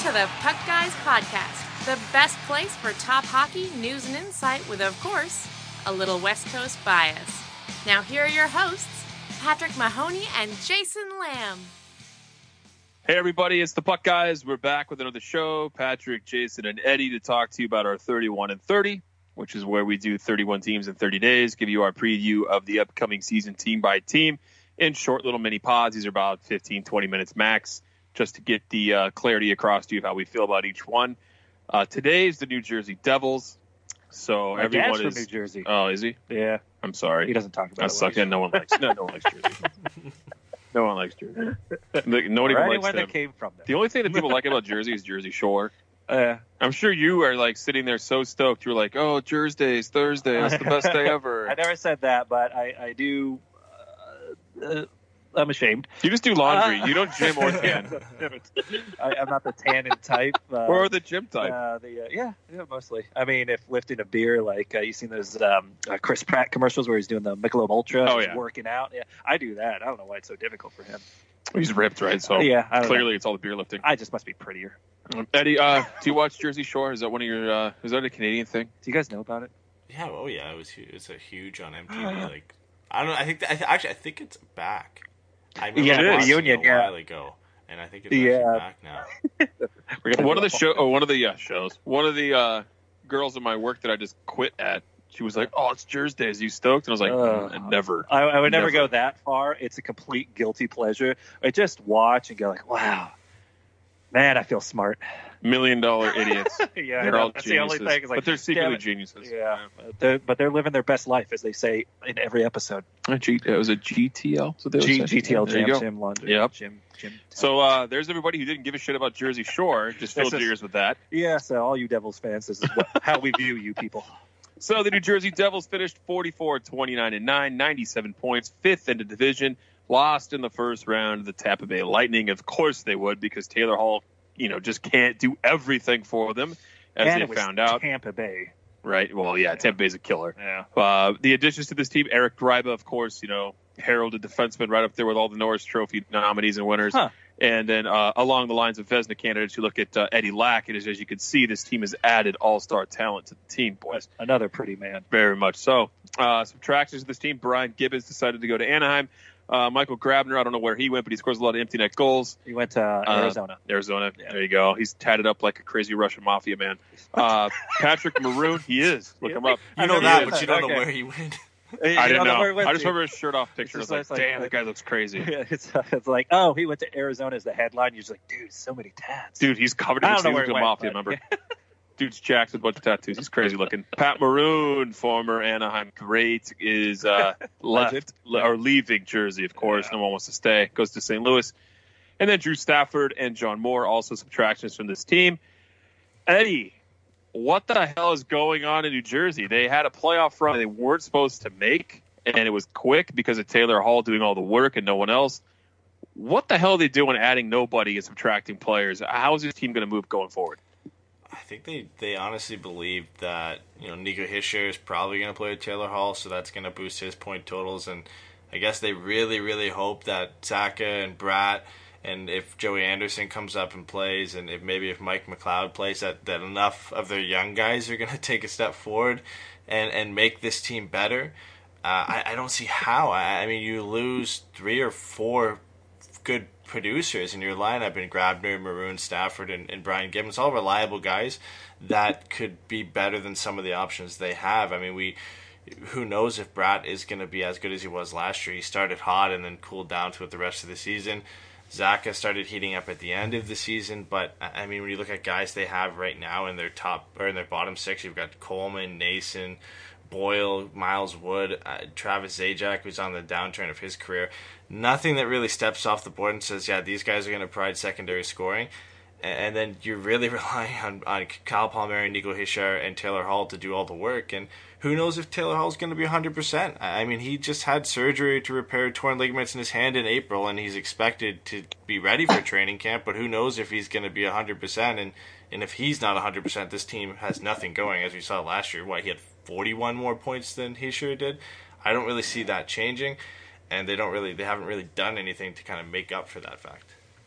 to the Puck Guys Podcast, the best place for top hockey news and insight with, of course, a little West Coast bias. Now here are your hosts, Patrick Mahoney and Jason Lamb. Hey everybody, it's the Puck Guys. We're back with another show. Patrick, Jason, and Eddie to talk to you about our 31 and 30, which is where we do 31 teams in 30 days, give you our preview of the upcoming season team by team in short little mini pods. These are about 15, 20 minutes max, just to get the clarity across to you of how we feel about each one. Today is the New Jersey Devils. So My everyone dad's is from New Jersey. Oh, is he? Yeah. I'm sorry. He doesn't talk about That sucks. Yeah, no one likes Jersey. No one likes Jersey. No one even likes where them. they came from. The only thing that people like about Jersey is Jersey Shore. I'm sure you are like sitting there so stoked. You're like, oh, Thursday, it's the best day ever. I never said that, but I do. I'm ashamed. You just do laundry. You don't gym or tan. I'm not the tanning type. Or the gym type. Yeah, mostly. I mean, if lifting a beer, like you seen those Chris Pratt commercials where he's doing the Michelob Ultra, oh, he's yeah. working out. Yeah, I do that. I don't know why it's so difficult for him. He's ripped, right? So yeah, clearly it's all the beer lifting. I just must be prettier. Eddie, do you watch Jersey Shore? Is that one of your? Is that a Canadian thing? Do you guys know about it? Yeah. Oh, yeah. It's a huge on MTV. Like, I don't know. I think it's back. I remember watching Reunion, it a while ago, and I think it's back now. One of the shows. One of the girls in my work that I just quit at. She was like, "Oh, it's Jersey. You stoked?" And I was like, "Never." I would never go that far. It's a complete guilty pleasure. I just watch and go like, "Wow, man, I feel smart." $1 million idiots. Yeah, they're all that's geniuses. the only thing. Is like, but they're secretly geniuses. Yeah, but they're living their best life, as they say in every episode. It was a GTL. So GTL, Jim Laundry. Yep. Jim. So there's everybody who didn't give a shit about Jersey Shore. Just filled your ears with that. Yeah, so all you Devils fans, this is how we view you people. So the New Jersey Devils finished 44-29-9, 97 points, fifth in the division, lost in the first round of the Tampa Bay Lightning. Of course they would, because Taylor Hall, just can't do everything for them, as they found out. Tampa Bay. Right. Well, yeah, Tampa Bay's a killer. Yeah. The additions to this team, Eric Gryba, of course, heralded defenseman right up there with all the Norris Trophy nominees and winners. Huh. And then along the lines of Vezina candidates, you look at Eddie Lack, and as you can see, this team has added all-star talent to the team, boys. Another pretty man. Very much so. Subtractions to this team, Brian Gibbons decided to go to Anaheim. Michael Grabner, I don't know where he went, but he scores a lot of empty net goals. He went to Arizona. Arizona, yeah. There you go. He's tatted up like a crazy Russian mafia man. Patrick Maroon, he is. Look him up. You know that, but you don't know where he went. I didn't know. I just remember his shirt off picture. I was like, damn, that guy looks crazy. It's like, oh, he went to Arizona as the headline. You're just like, dude, so many tats. Dude, he's covered in his mafia member. Dude's jacked with a bunch of tattoos. He's crazy looking. Pat Maroon, former Anaheim great, is leaving Jersey, of course. No one wants to stay. Goes to St. Louis. And then Drew Stafford and John Moore, also subtractions from this team. Eddie, what the hell is going on in New Jersey? They had a playoff run they weren't supposed to make, and it was quick because of Taylor Hall doing all the work and no one else. What the hell are they doing adding nobody and subtracting players? How is this team going to move going forward? I think they honestly believe that Nico Hischier is probably going to play with Taylor Hall, so that's going to boost his point totals. And I guess they really, really hope that Zacha and Bratt, and if Joey Anderson comes up and plays, and if Mike McLeod plays, that enough of their young guys are going to take a step forward and make this team better. I don't see how. I mean, you lose 3 or 4 good producers in your lineup in Grabner, Maroon, Stafford, and Brian Gibbons, all reliable guys that could be better than some of the options they have. I mean, who knows if Bratt is going to be as good as he was last year. He started hot and then cooled down to it the rest of the season. Zacha started heating up at the end of the season, but I mean, when you look at guys they have right now in their bottom 6, you've got Coleman, Nason, Boyle, Miles Wood, Travis Zajac, who's on the downturn of his career. Nothing that really steps off the board and says, yeah, these guys are going to provide secondary scoring. And then you're really relying on Kyle Palmieri, Nico Hischier, and Taylor Hall to do all the work. And who knows if Taylor Hall's going to be 100%. I mean, he just had surgery to repair torn ligaments in his hand in April, and he's expected to be ready for training camp. But who knows if he's going to be 100%. And if he's not 100%, this team has nothing going, as we saw last year. He had 41 more points than Hischier did. I don't really see that changing. And they haven't really done anything to kind of make up for that fact.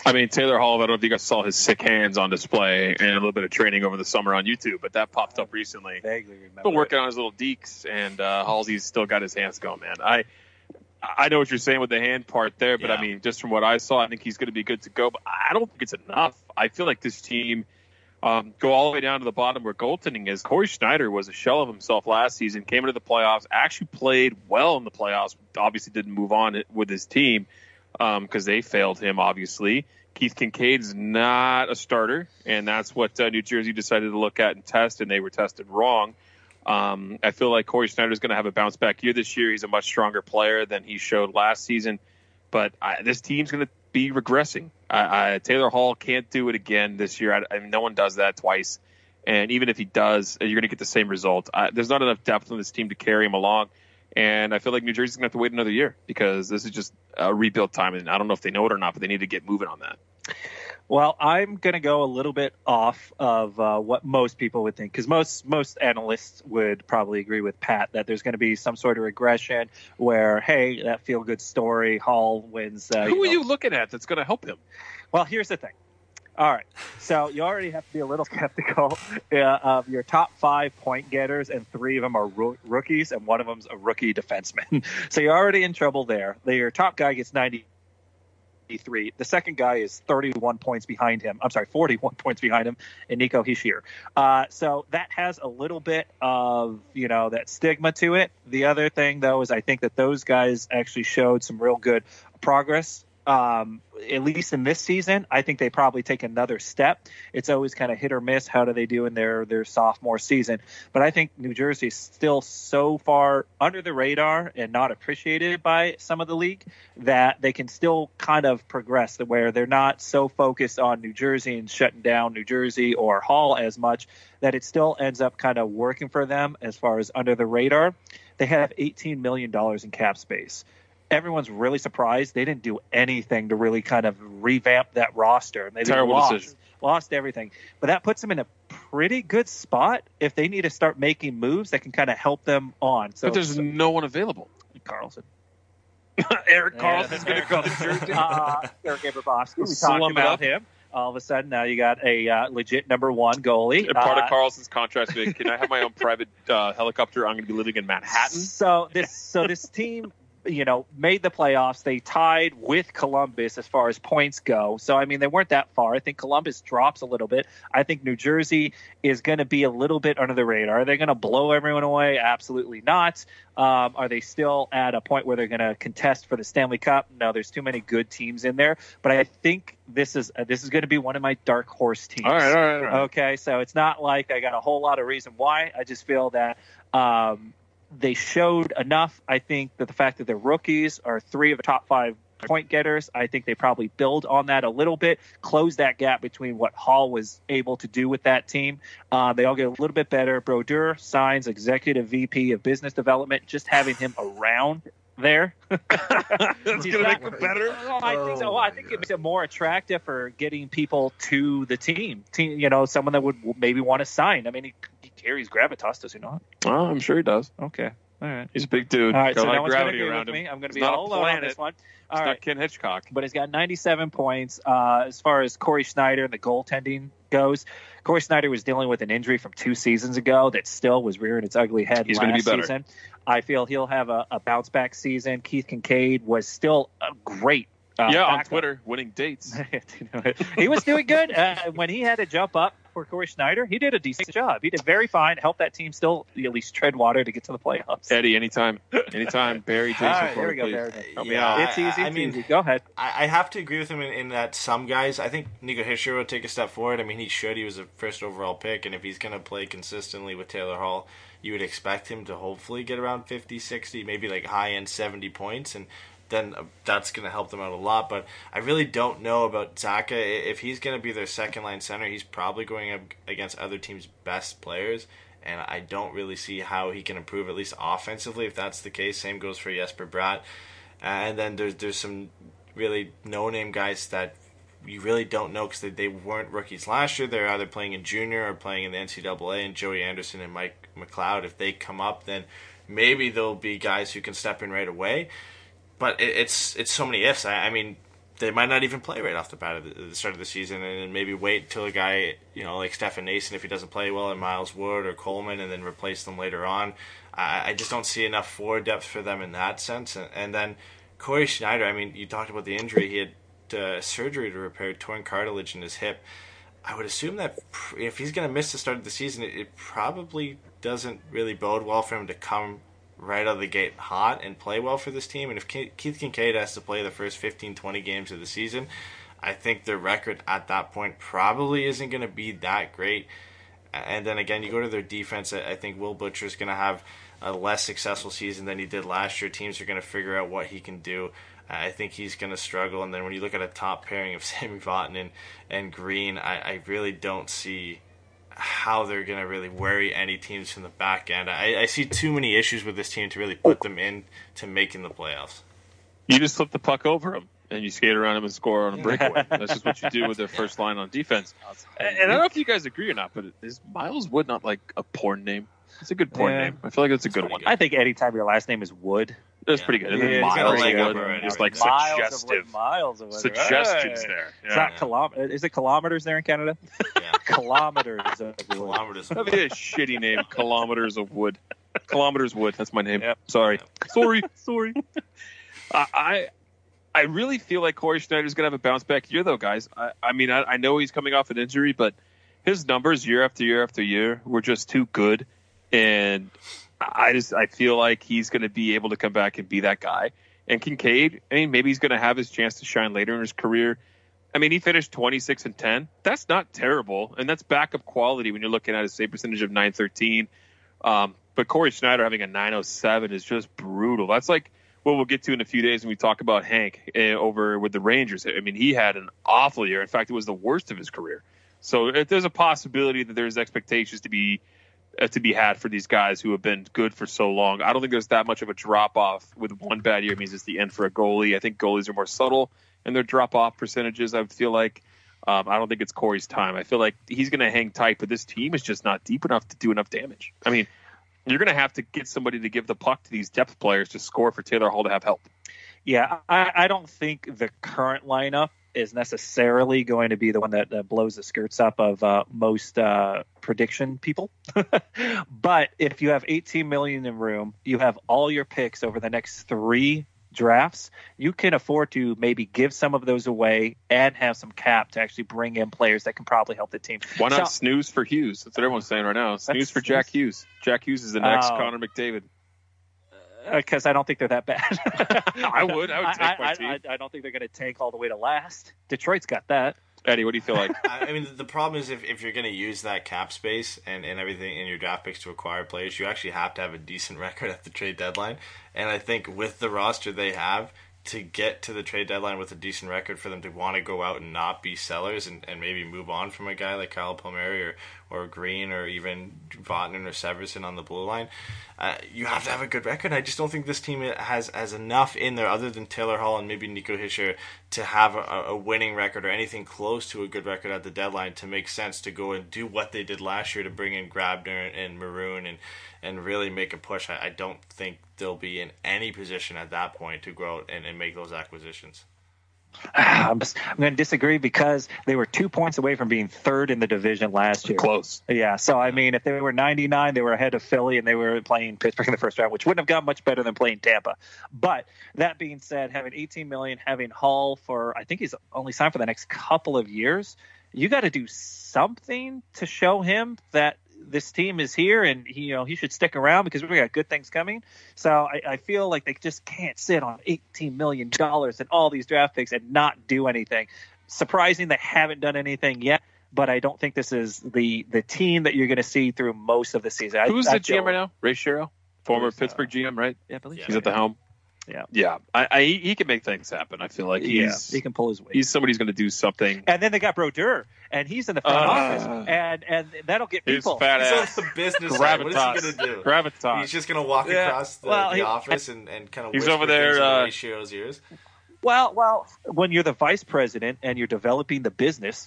I mean, Taylor Hall, I don't know if you guys saw his sick hands on display and a little bit of training over the summer on YouTube, but that popped up recently. Vaguely remember. Been working on his little deeks, and Halsey's still got his hands going, man. I know what you're saying with the hand part there, but I mean, just from what I saw, I think he's going to be good to go. But I don't think it's enough. I feel like this team go all the way down to the bottom where goaltending is. Corey Schneider was a shell of himself last season, came into the playoffs, actually played well in the playoffs, obviously didn't move on with his team because they failed him, obviously. Keith Kincaid's not a starter, and that's what New Jersey decided to look at and test, and they were tested wrong. I feel like Corey Schneider is going to have a bounce back year this year. He's a much stronger player than he showed last season, but this team's going to be regressing. Taylor Hall can't do it again this year. No one does that twice, and even if he does, you're going to get the same result. There's not enough depth on this team to carry him along, and I feel like New Jersey's going to have to wait another year because this is just a rebuild time, and I don't know if they know it or not, but they need to get moving on that. Well, I'm going to go a little bit off of what most people would think, because most analysts would probably agree with Pat that there's going to be some sort of regression where, hey, that feel-good story, Hall wins. Who are you looking at that's going to help him? Well, here's the thing. All right, so you already have to be a little skeptical of your top 5 point getters, and 3 of them are rookies, and one of them's a rookie defenseman. So you're already in trouble there. Your top guy gets 93. The second guy is 41 points behind him. I'm sorry, 41 points behind him, and Nico Hischier. So that has a little bit of, that stigma to it. The other thing, though, is I think that those guys actually showed some real good progress. At least in this season, I think they probably take another step. It's always kind of hit or miss. How do they do in their sophomore season? But I think New Jersey is still so far under the radar and not appreciated by some of the league that they can still kind of progress to where they're not so focused on New Jersey and shutting down New Jersey or Hall as much that it still ends up kind of working for them as far as under the radar. They have $18 million in cap space. Everyone's really surprised they didn't do anything to really kind of revamp that roster. They decision. Lost everything. But that puts them in a pretty good spot if they need to start making moves that can kind of help them on. So, but there's no one available. Carlson. Eric Carlson's going to go to Jersey. Eric Gabrabowski. We talked about him. All of a sudden, now you got a legit number 1 goalie. And part of Carlson's contract is, can I have my own private helicopter? I'm going to be living in Manhattan. So this team, made the playoffs. They tied with Columbus as far as points go. So, I mean, they weren't that far. I think Columbus drops a little bit. I think New Jersey is going to be a little bit under the radar. Are they going to blow everyone away? Absolutely not. Are they still at a point where they're going to contest for the Stanley Cup? No, there's too many good teams in there. But I think this is going to be one of my dark horse teams. All right. Okay, so it's not like I got a whole lot of reason why. I just feel that they showed enough. I think that the fact that they're rookies are 3 of the top 5 point getters, I think they probably build on that a little bit, close that gap between what Hall was able to do with that team. They all get a little bit better. Brodeur signs executive VP of business development. Just having him around there. That's going to make it better. I think so. I think it makes it more attractive for getting people to the team. Someone that would maybe want to sign. I mean, he carries gravitas, does he not? Oh, I'm sure he does. Okay. All right. He's a big dude. All right, so no one's gravity going to around agree with him. me. I'm going to be not all alone on this one. It's not Ken Hitchcock. But he's got 97 points. As far as Corey Schneider and the goaltending goes, Corey Schneider was dealing with an injury from 2 seasons ago that still was rearing its ugly head He's last going to be better. season. I feel he'll have a bounce-back season. Keith Kincaid was still a great on Twitter, winning dates. He was doing good. When he had to jump up for Corey Schneider, he did a decent job. He did very fine. Helped that team still at least tread water to get to the playoffs. Eddie, anytime. Barry, Jason. All right, here we go, Barry. It's easy. It's easy. Go ahead. I have to agree with him in that some guys, I think Nico Hischier will take a step forward. I mean, he should. He was a first overall pick, and if he's going to play consistently with Taylor Hall, you would expect him to hopefully get around 50, 60, maybe like high-end 70 points, and then that's going to help them out a lot. But I really don't know about Zacha. If he's going to be their second-line center, he's probably going up against other teams' best players, and I don't really see how he can improve, at least offensively, if that's the case. Same goes for Jesper Bratt. And then there's some really no-name guys that you really don't know because they weren't rookies last year. They're either playing in junior or playing in the NCAA, and Joey Anderson and Mike McLeod, if they come up, then maybe there'll be guys who can step in right away. But it's so many ifs. I mean, they might not even play right off the bat at the start of the season, and maybe wait till a guy, like Stefan Noesen, if he doesn't play well, and Miles Wood or Coleman, and then replace them later on. I just don't see enough forward depth for them in that sense. And then Corey Schneider, I mean, you talked about the injury. He had surgery to repair torn cartilage in his hip. I would assume that if he's going to miss the start of the season, it probably doesn't really bode well for him to come right out of the gate hot and play well for this team. And if Keith Kinkaid has to play the first 15, 20 games of the season, I think their record at that point probably isn't going to be that great. And then again, you go to their defense, I think Will Butcher's going to have a less successful season than he did last year. Teams are going to figure out what he can do. I think he's going to struggle. And then when you look at a top pairing of Sami Vatanen and Green, I really don't see how they're going to really worry any teams from the back end. I see too many issues with this team to really put them in to making the playoffs. You just flip the puck over them and you skate around them and score on a breakaway. That's just what you do with their first line on defense. And I don't know if you guys agree or not, but is Miles Wood not like a porn name? It's a good porn name. I feel like it's a good one. I think anytime your last name is Wood, that's pretty good. And then Miles Wood is like suggestive. Miles of Wood. Suggestions there. Yeah. It's not is it kilometers there in Canada? Yeah. Kilometers of wood. Kilometers of wood. That'd be a shitty name. Kilometers of Wood. Kilometers Wood. That's my name. Yep. Sorry. I really feel like Corey Schneider's going to have a bounce back year, though, guys. I mean, I know he's coming off an injury, but his numbers year after year after year were just too good. And I feel like he's going to be able to come back and be that guy. And Kinkaid, I mean, maybe he's going to have his chance to shine later in his career. I mean, he finished 26-10. That's not terrible, and that's backup quality when you're looking at his save percentage of .913. But Corey Schneider having a .907 is just brutal. That's like what we'll get to in a few days when we talk about Hank over with the Rangers. I mean, he had an awful year. In fact, it was the worst of his career. So if there's a possibility that there's expectations to be had for these guys who have been good for so long. I don't think there's that much of a drop-off with one bad year. It means it's the end for a goalie. I think goalies are more subtle in their drop-off percentages, I feel like. I don't think it's Corey's time. I feel like he's going to hang tight, but this team is just not deep enough to do enough damage. I mean, you're going to have to get somebody to give the puck to these depth players to score for Taylor Hall to have help. Yeah, I don't think the current lineup is necessarily going to be the one that blows the skirts up of most prediction people. But if you have $18 million in room, you have all your picks over the next 3 drafts, you can afford to maybe give some of those away and have some cap to actually bring in players that can probably help the team. Why not snooze for Hughes? That's what everyone's saying right now. Snooze for Jack Hughes. Jack Hughes is the next Connor McDavid. Because I don't think they're that bad. I would take my team. I don't think they're going to tank all the way to last. Detroit's got that. Eddie, what do you feel like? I mean, the problem is if you're going to use that cap space and everything in your draft picks to acquire players, you actually have to have a decent record at the trade deadline. And I think with the roster they have, to get to the trade deadline with a decent record for them to want to go out and not be sellers and maybe move on from a guy like Kyle Palmieri or Green or even Vatanen or Severson on the blue line, you have to have a good record. I just don't think this team has enough in there other than Taylor Hall and maybe Nico Hischier to have a winning record or anything close to a good record at the deadline to make sense to go and do what they did last year to bring in Grabner and Maroon and really make a push. I don't think they'll be in any position at that point to go out and make those acquisitions. I'm going to disagree because they were 2 points away from being third in the division last year. Close. Yeah, so I mean, if they were 99, they were ahead of Philly, and they were playing Pittsburgh in the first round, which wouldn't have gone much better than playing Tampa. But that being said, having $18 million, having Hall for, I think he's only signed for the next couple of years, you got to do something to show him that this team is here and he should stick around because we got good things coming. So I feel like they just can't sit on $18 million and all these draft picks and not do anything. Surprising they haven't done anything yet, but I don't think this is the team that you're going to see through most of the season. Who's the GM right now? Ray Shero, former Pittsburgh GM, right? Yeah, I believe he's at the helm. Yeah. He can make things happen. I feel like he can pull his weight. He's somebody who's going to do something. And then they got Brodeur, and he's in the front office, and that'll get people. His fat ass. He's on the business side. What is he going to do? Gravitas. He's just going to walk across the office and kind of. He's over there. Ratio's ears. Well, when you're the vice president and you're developing the business.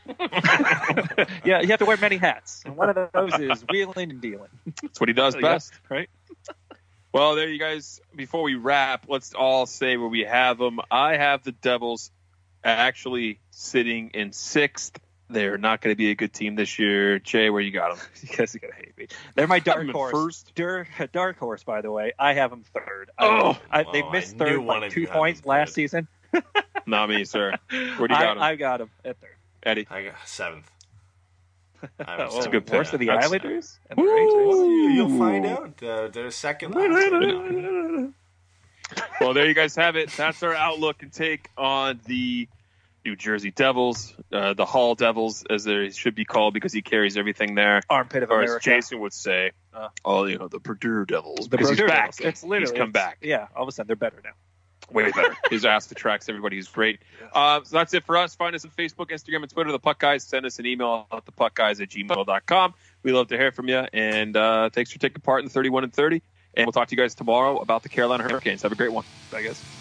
Yeah, you have to wear many hats, and one of those is wheeling and dealing. That's what he does best, right? Well, there you guys. Before we wrap, let's all say where we have them. I have the Devils actually sitting in 6th. They're not going to be a good team this year. Jay, where you got them? You guys are going to hate me. They're my dark horse. First. Dark horse, by the way. I have them 3rd. They missed 3rd by 2 points last season. Not me, sir. Where do you got them? I got them at 3rd. Eddie? I got 7th. That's a good pick. Worse than the Islanders? And the Rangers? You'll find out. They're second last. Well, there you guys have it. That's our outlook and take on the New Jersey Devils, the Hall Devils, as they should be called, because he carries everything there. Armpit of or America. As Jason would say, the Purdue Devils. The Because Purdue he's back. Devils. He's come back. Yeah, all of a sudden they're better now. Way better. His ass attracts everybody. He's great. So that's it for us. Find us on Facebook, Instagram, and Twitter, The Puck Guys. Send us an email at thepuckguys@gmail.com. We love to hear from you. And thanks for taking part in the 31 and 30. And we'll talk to you guys tomorrow about the Carolina Hurricanes. Have a great one. Bye, guys.